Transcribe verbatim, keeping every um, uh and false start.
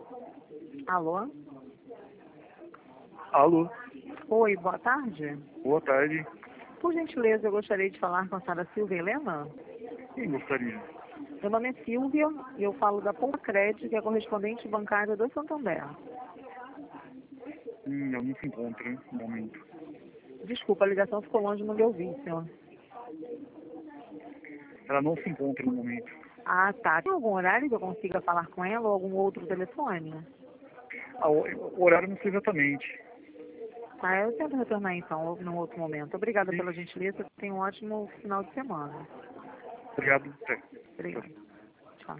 Alô? Alô, Oi, boa tarde. boa tarde. Por gentileza, eu gostaria de falar com a senhora Silvia Helena. Quem gostaria? Meu nome é Silvia e eu falo da Poupa Crédito, que é correspondente bancária do Santander. Hum, ela não se encontra no momento. Desculpa, a ligação ficou longe, não lhe ouvi, senhor. Ela não se encontra no momento. Ah, tá. Tem algum horário que eu consiga falar com ela ou algum outro telefone? Ah, o o horário não sei exatamente. Tá, eu tento retornar então, num outro momento. Obrigada Sim. pela gentileza, tenha um ótimo final de semana. Obrigado. Até. Obrigada. Tchau.